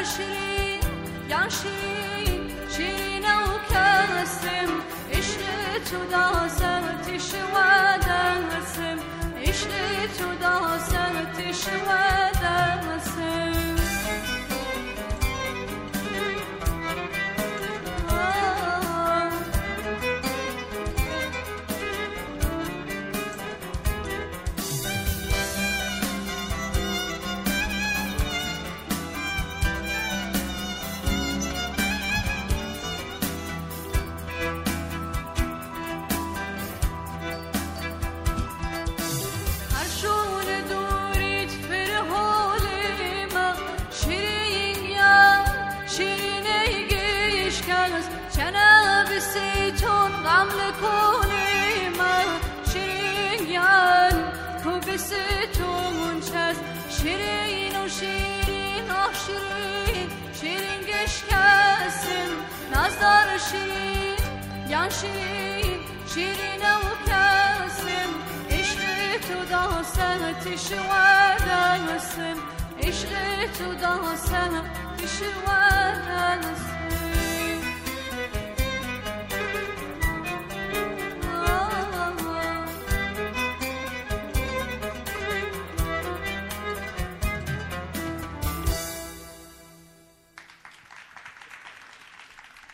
شیرین یا شیرین شیرین و کسم عشق تو دازتش و دستم عشق تو دازتش و دستم شیرین و شیرین آه شیرین شیرین گشکسم نزدار شیرین یا شیرین شیرین و کسم عشق تو داستش و دستم عشق تو داستش و دستم